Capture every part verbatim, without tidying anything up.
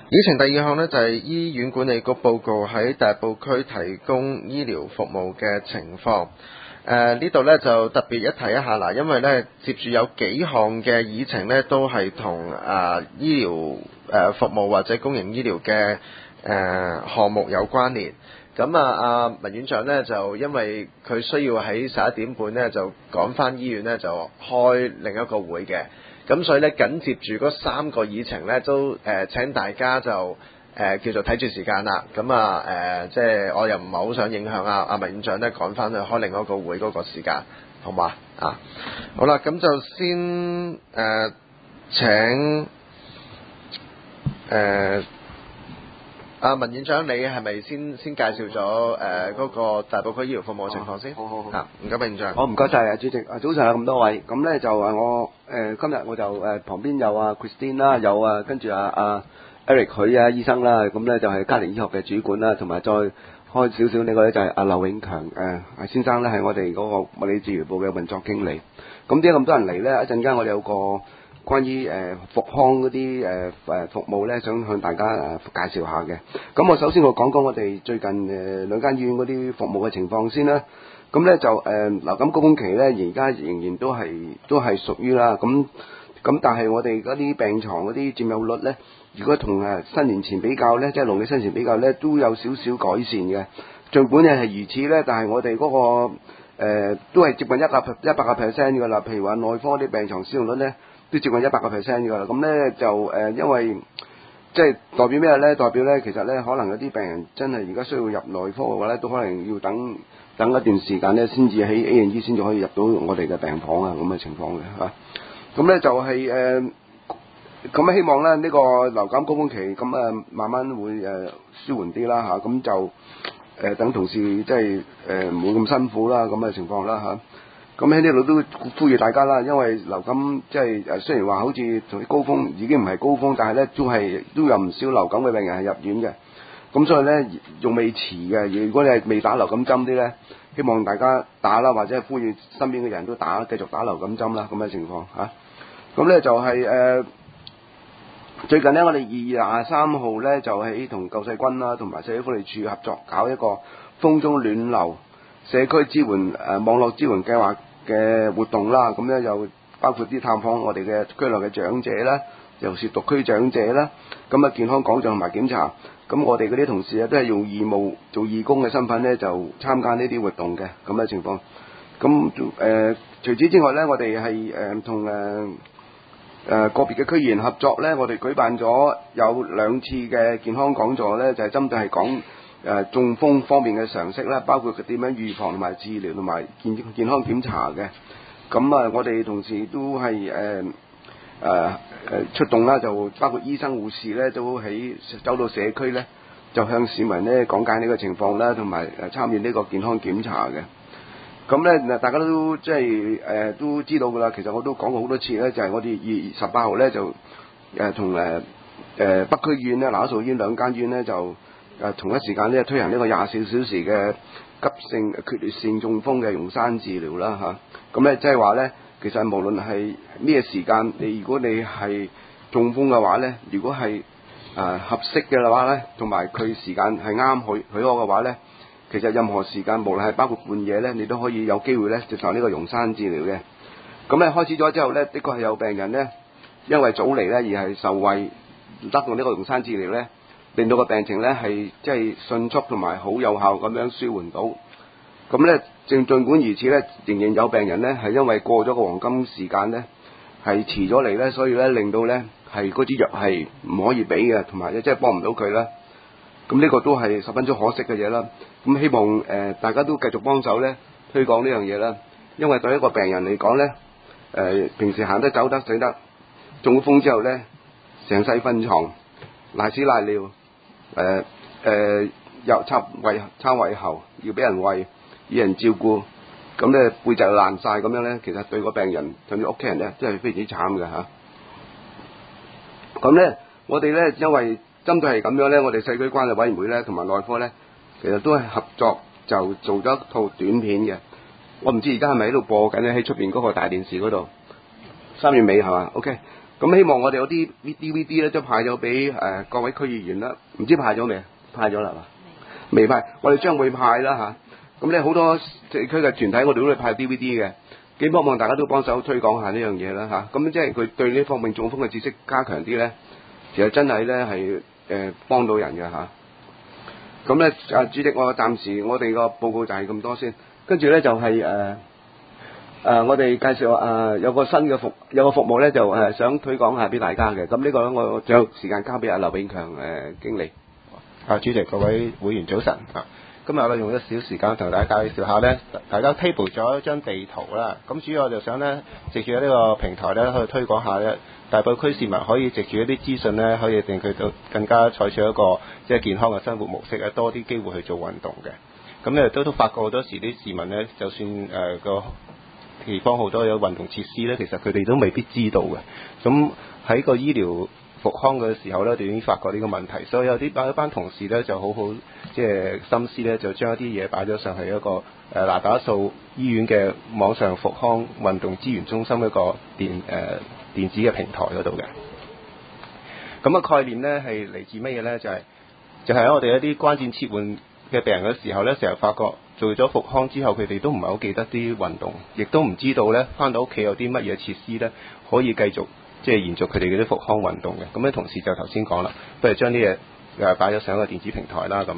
議程第二項呢，就係醫院管理局報告喺大埔區提供醫療服務嘅情況。誒呢度呢，就特別一提一下啦，因為呢，接住有幾項嘅議程呢，都係同啊醫療誒服務或者公營醫療嘅誒項目有關聯。咁啊，阿文院長呢，就因為佢需要喺十一點半呢，就趕返醫院呢，就開另一個會嘅。咁所以咧，緊接住嗰三個議程咧，都誒、呃、請大家就誒、呃、叫做睇住時間啦。咁啊誒，即係我又唔係好想影響啊阿文院長咧趕翻去開另一個會嗰個時間，好嘛啊？好啦，咁就先誒、呃、請誒阿、呃、文院長，你係咪先先介紹咗誒嗰個大埔區醫療服務嘅情況先？ 好好好。 啊，唔該，文院長。 好，唔該晒啊，主席。啊，早上有咁多位，咁咧就誒我誒、呃、今日我就誒、呃、旁邊有啊 Christine 啦，有啊跟住啊啊 Eric 佢啊醫生啦，咁咧就係家庭醫學嘅主管啦，同埋再開少少呢個咧就係阿劉永強誒啊先生咧係我哋嗰個物理治療部嘅運作經理。咁點解咁多人嚟咧？一陣間我哋有個關於誒復康嗰啲誒誒服務咧，想向大家誒介紹下嘅。咁我首先我講講我哋最近誒兩間醫院嗰啲服務嘅情況先啦。咁咧就誒、呃、流感高峰期咧，而家仍然都係都係屬於啦。咁咁但係我哋嗰啲病床嗰啲佔有率咧，如果同誒新年前比較咧，即係農曆新年前比較咧，都有少少改善嘅。儘管係係如此咧，但係我哋嗰、那個、呃、都係接近一百一百個 percent 㗎啦。譬如話內科啲病床使用率咧，都接近一百個 percent 㗎啦。咁咧就誒、呃，因為即係代表咩咧？代表咧，其實咧，可能有啲病人真係而家需要入內科嘅話咧，都可能要等等一段時間咧，先至喺 A and E 先至可以入到我哋嘅病房啊，咁嘅情況嘅嚇。咁咧就係、是、誒，咁、呃、希望咧呢、這個流感高峰期咁啊，慢慢會誒、呃、舒緩啲啦嚇。咁、啊、就誒、呃、等同事即係誒唔會咁辛苦啦，咁嘅情況啦嚇。咁喺呢度都呼籲大家啦，因為流感即係誒雖然話好似同啲高峰已經唔係高峰，但係咧都係都有唔少流感嘅病人係入院嘅。咁所以咧仲未遲嘅，如果你係未打流感針啲咧，希望大家打啦，或者係呼籲身邊嘅人都打，繼續打流感針啦，咁嘅情況嚇。咁、啊、咧就係、是、誒、呃、最近咧，我哋二月廿三號咧就喺同救世軍啦，同埋社會福利署合作搞一個風中暖流社區支援誒、呃、網絡支援計劃嘅活動啦。咁咧又包括啲探訪我哋嘅區內嘅長者啦，尤其是獨居長者啦，咁啊健康講座同埋檢查。咁我哋嗰啲同事咧都係用義務做義工嘅身份咧，就參加呢啲活動嘅咁嘅情況。咁誒、呃、除此之外咧，我哋係誒同誒誒個別嘅區議員合作咧，我哋舉辦咗有兩次嘅健康講座咧，就係、是、針對係講誒中風方面嘅常識啦，包括佢點樣預防同埋治療同埋健健康檢查嘅。咁啊，我哋同時都係誒。呃誒誒、呃、出動啦，就包括醫生護士咧，都喺走到社區咧，就向市民咧講解呢個情況啦，同埋誒參與呢個健康檢查嘅。咁咧，大家都即係誒都知道㗎啦。其實我都講過好多次咧，就係、是、我哋二月十八號咧就誒同誒誒北區醫院咧、嗱一所醫院兩間醫院咧就誒、呃、同一時間咧推行呢個廿四小時嘅急性缺血性中風嘅溶栓治療啦嚇。咁咧即係話咧。其實無論係咩時間，你如果你係中風嘅話咧，如果係誒、呃、合適嘅話咧，同埋佢時間係啱許許可嘅話咧，其實任何時間，無論係包括半夜咧，你都可以有機會咧接受呢個溶栓治療嘅。咁咧開始咗之後咧，的確係有病人咧，因為早嚟咧而係受惠得到呢個溶栓治療咧，令到個病情咧係即係迅速同埋好有效咁樣舒緩到。咁咧，正儘管如此咧，仍然有病人咧係因為過咗個黃金時間咧，係遲咗嚟咧，所以咧令到咧係嗰支藥係唔可以俾嘅，同埋即係幫唔到佢啦。咁呢個都係十分之可惜嘅嘢啦。咁希望誒、呃、大家都繼續幫手咧推廣呢樣嘢啦，因為對一個病人嚟講咧，誒、呃、平時行得走得死得，中風之後咧，成世瞓床，瀨屎瀨尿，誒誒又插胃插胃喉，要俾人餵。有人照顧，咁咧背脊爛晒咁樣咧，其實對個病人同啲屋企人咧，真係非常之慘嘅嚇。咁、啊、咧，我哋咧因為針對係咁樣咧，我哋社區關愛委員會咧同埋內科咧，其實都係合作就做咗一套短片嘅。我唔知而家係咪喺度播緊咧，喺出邊嗰個大電視嗰度。三月尾係嘛 ？OK。 咁希望我哋有啲 D V D 咧都派咗俾誒各位區議員啦，唔知派咗未？派咗啦嘛？未派，我哋將會派啦嚇。咁咧好多地區嘅團體，我哋都會派 D V D 嘅。幾希望大家都幫手推廣下呢樣嘢啦嚇。咁即係佢對呢方面中風嘅知識加強啲咧，其實真係咧係誒幫到人嘅嚇。咁咧啊，主席，我暫時我哋個報告就係咁多先，跟住咧就係、是、誒。呃誒、呃，我哋介紹誒、呃、有個新嘅服有個服務咧，就誒、呃、想推廣下俾大家嘅。咁呢個咧，我仲有時間交俾阿劉炳強誒、呃、經理。 啊，主席，各位會員早晨啊！今日我哋用一小時間同大家介紹下咧，大家 table 咗一張地圖啦。咁主要我就想咧，藉住呢個平台咧，去推廣下咧，大埔區市民可以藉住一啲資訊咧，可以令佢到更加採取一個即係健康嘅生活模式咧，多啲機會去做運動嘅。咁咧都都發覺好多時啲市民咧，就算誒、呃、個地方好多有運動設施咧，其實佢哋都未必知道嘅。咁喺個醫療復康嘅時候咧，就已經發覺呢個問題，所以有啲有一班同事咧就好好即係心思咧，就將一啲嘢擺咗上去一個誒那打素醫院嘅網上復康運動資源中心一個電誒、呃、電子嘅平台嗰度嘅。咁、那個概念咧係嚟自乜嘢咧？就係、是、就係、是、喺我哋一啲關節切換嘅病人嘅時候咧，成日發覺做咗復康之後，佢哋都唔係好記得啲運動，亦都唔知道咧返到屋企有啲乜嘢設施咧可以繼續即係延續佢哋嗰啲復康運動嘅。咁咧同事就頭先講啦，不如將啲嘢誒擺咗上一個電子平台啦咁。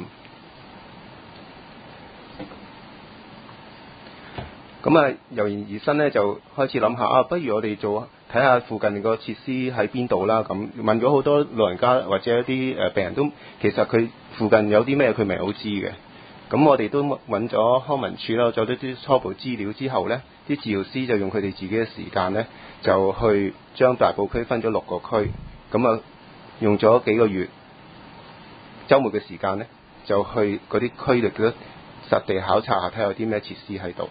咁啊，由然而生咧，就開始諗下啊，不如我哋做睇下附近個設施喺邊度啦。咁問咗好多老人家或者一啲誒病人都，其實佢附近有啲咩佢唔係好知嘅。咁我哋都揾咗康文署啦，做咗啲初步資料之後咧，啲治療師就用佢哋自己嘅時間咧，就去將大埔區分咗六個區，咁啊用咗幾個月週末嘅時間咧，就去嗰啲區域嘅實地考察下，睇下有啲咩設施喺度。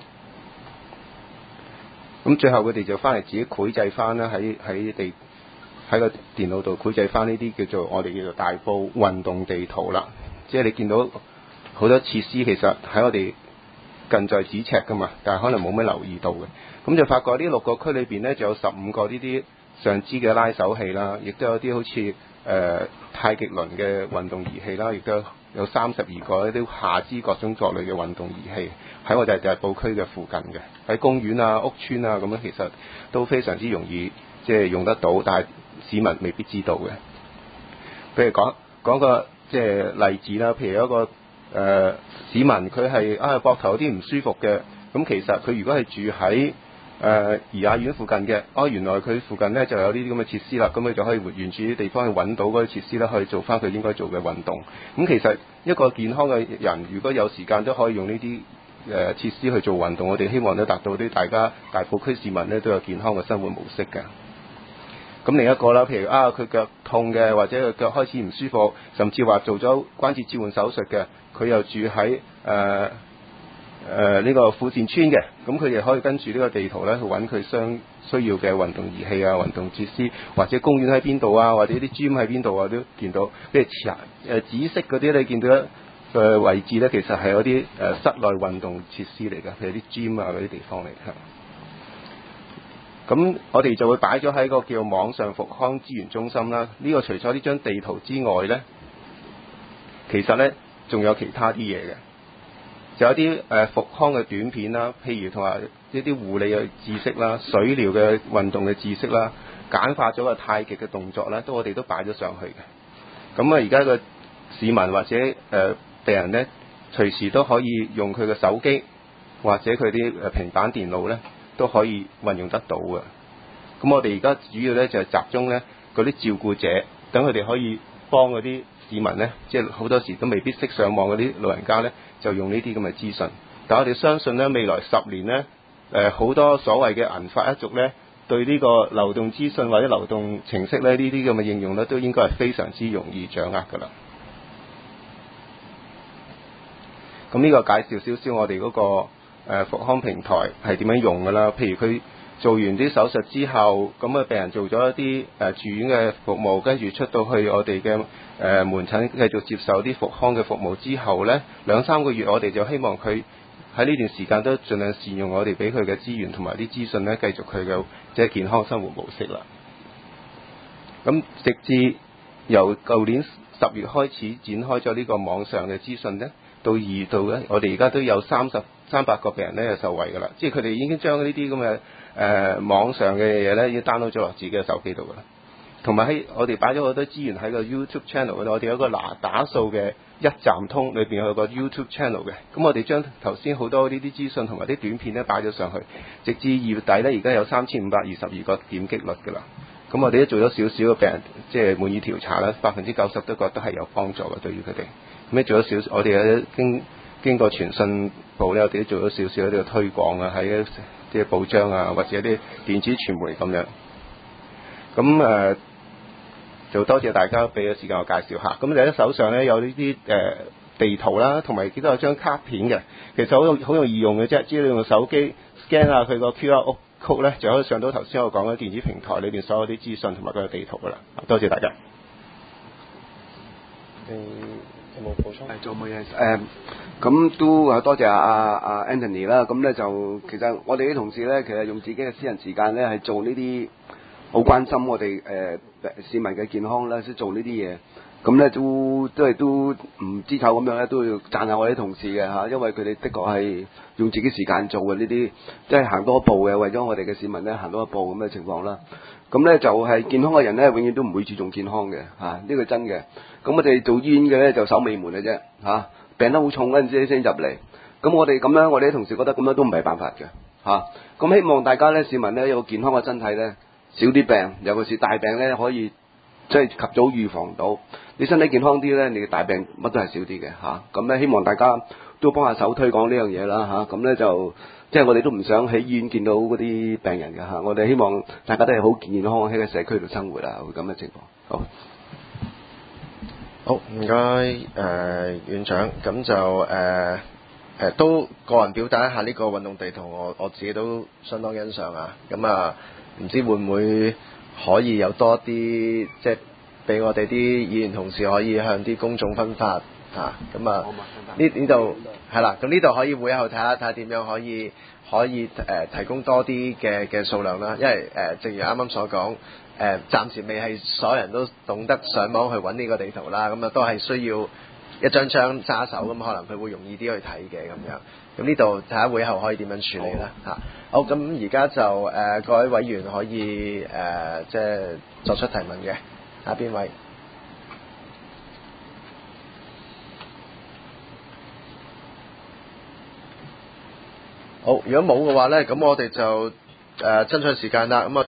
咁最後佢哋就翻嚟自己繪製翻啦，喺喺地喺個電腦度繪製翻呢啲叫做我哋叫做大埔運動地圖啦。即係你見到好多設施其實喺我哋近在咫尺噶嘛，但係可能冇咩留意到嘅。咁就發覺呢六個區裏邊咧，就有十五個呢啲上肢嘅拉手器啦，亦都有啲好似誒、呃、太極輪嘅運動儀器啦，亦都有三十二個一啲下肢各種各類嘅運動儀器喺我哋大埔區嘅附近嘅，喺公園啊、屋邨啊咁樣，其實都非常之容易即係用得到，但係市民未必知道嘅。譬如講講個即係例子啦，譬如有一個誒、呃、市民佢係啊膊頭有啲唔舒服嘅，咁其實佢如果係住喺誒怡雅苑附近嘅，哦原來佢附近咧就有呢啲咁嘅設施啦，咁佢就可以沿住啲地方去揾到嗰啲設施啦，去做翻佢應該做嘅運動。咁其實一個健康嘅人，如果有時間都可以用呢啲誒設施去做運動，我哋希望都達到啲大家大埔區市民咧都有健康嘅生活模式嘅。咁另一個啦，譬如啊佢腳痛嘅，或者佢腳開始唔舒服，甚至話做咗關節置換手術嘅，佢又住喺誒誒呢個富善村嘅，咁佢哋可以跟住呢個地圖咧去揾佢相需要嘅運動儀器啊、運動設施，或者公園喺邊度啊，或者啲 gym 喺邊度啊，都見到。譬如誒紫色嗰啲你見到嘅位置咧，其實係有啲誒室內運動設施嚟嘅，譬如啲 gym 啊嗰啲地方嚟嘅。咁我哋就會擺咗喺個叫網上復康資源中心啦。呢個除咗呢張地圖之外咧，其實咧仲有其他啲嘢嘅。就有啲誒復康嘅短片啦，譬如同埋一啲護理嘅知識啦、水療嘅運動嘅知識啦、簡化咗個太極嘅動作啦，都我哋都擺咗上去嘅。咁啊，而家個市民或者誒、呃、病人咧，隨時都可以用佢嘅手機或者佢啲誒平板電腦咧，都可以運用得到嘅。咁我哋而家主要咧就係、是、集中咧嗰啲照顧者，等佢哋可以幫嗰啲市民咧，即係好多時都未必識上網嗰啲老人家咧，就用呢啲咁嘅資訊。但我哋相信咧，未來十年咧，誒、呃、好多所謂嘅銀髮一族咧，對呢個流動資訊或者流動程式咧，呢啲咁嘅應用咧，都應該係非常之容易掌握㗎啦。咁呢個介紹少少我哋嗰、那個誒、呃、復康平台係點樣用㗎啦？譬如佢做完啲手術之後，咁啊病人做咗一啲誒、呃、住院嘅服務，跟住出到去我哋嘅誒門診繼續接受啲復康嘅服務之後呢，兩三個月我哋就希望佢喺呢段時間都盡量善用我哋俾佢嘅資源同埋啲資訊呢，繼續佢嘅即係健康生活模式啦。 咁直至由舊年十月開始展開咗呢個網上嘅資訊呢，到二月度呢，我哋而家都有三十三百個病人呢係受惠㗎啦。即係佢哋已經將呢啲咁嘅誒網上嘅嘢呢已經 download 咗落自己嘅手機度㗎啦。同埋喺我哋擺咗好多資源喺個 YouTube channel 嗰度，我哋有個嗱打數嘅一站通裏邊有個 YouTube channel 嘅。咁我哋將頭先好多呢啲資訊同埋啲短片咧擺咗上去，直至二月底咧，而家有三千五百二十二個點擊率㗎啦。咁我哋都做咗少少嘅病人即係滿意調查啦，百分之九十都覺得係有幫助嘅對於佢哋。咁咧做咗少，我哋有經經過傳訊部咧，我哋都做咗少少呢個推廣啊，喺一啲報章啊或者一啲電子傳媒咁樣。咁誒。呃就多謝大家俾咗時間我介紹下。咁你喺手上咧有呢啲誒地圖啦，同埋亦都有張卡片嘅。其實好容好容易用嘅啫，只要你用手機 scan 下佢個 Q R code 咧，就可以上到頭先我講嘅電子平台裏邊所有啲資訊同埋嗰個地圖噶啦。多謝大家。 你有冇補充？ 誒，做冇嘢誒，咁都啊多謝阿阿阿 Anthony 啦。咁咧就其實我哋啲同事咧，其實用自己嘅私人時間咧，係做呢啲好關心我哋誒、呃、市民嘅健康啦，先做呢啲嘢。咁咧都都係都唔知醜咁樣咧，都要讚下我啲同事嘅嚇，因為佢哋的確係用自己時間做嘅呢啲，即係行多一步嘅，為咗我哋嘅市民咧行多一步咁嘅情況啦。咁咧就係、是、健康嘅人咧，永遠都唔會注重健康嘅嚇，呢、啊呢個真嘅。咁我哋做醫院嘅咧就守尾門嘅啫嚇，病得好重嗰陣時先入嚟。咁我哋咁樣，我哋啲同事覺得咁樣都唔係辦法嘅嚇。咁、啊、希望大家咧市民咧有個健康嘅身體咧，少啲病，尤其是大病咧可以即係及早預防到。你身體健康啲咧，你嘅大病乜都係少啲嘅嚇。咁、啊、咧希望大家都幫下手推廣呢樣嘢啦嚇。咁、啊、咧就即係我哋都唔想喺醫院見到嗰啲病人嘅嚇、啊。我哋希望大家都係好健健康康喺個社區度生活啊，會咁嘅情況。好， 好唔該誒院長，咁就誒誒、呃呃、都個人表達一下呢個運動地圖，我我自己都相當欣賞啊。咁啊，唔知會唔會可以有多啲即係俾我哋啲議員同事可以向啲公眾分發嚇，咁啊呢呢度係啦，咁呢度可以會後睇下睇下點樣可以可以誒、呃、提供多啲嘅嘅數量啦，因為誒、呃、正如啱啱所講，誒、呃、暫時未係所有人都懂得上網去揾呢個地圖啦，咁啊都係需要一張張揸手，咁可能佢會容易啲去睇嘅咁樣。咁呢度睇下會後可以點樣處理啦嚇。好，咁而家就誒、呃、各位委員可以誒、呃、即係作出提問嘅，下邊位？好，如果冇嘅話咧，咁我哋就誒、呃、爭取時間啦，咁啊。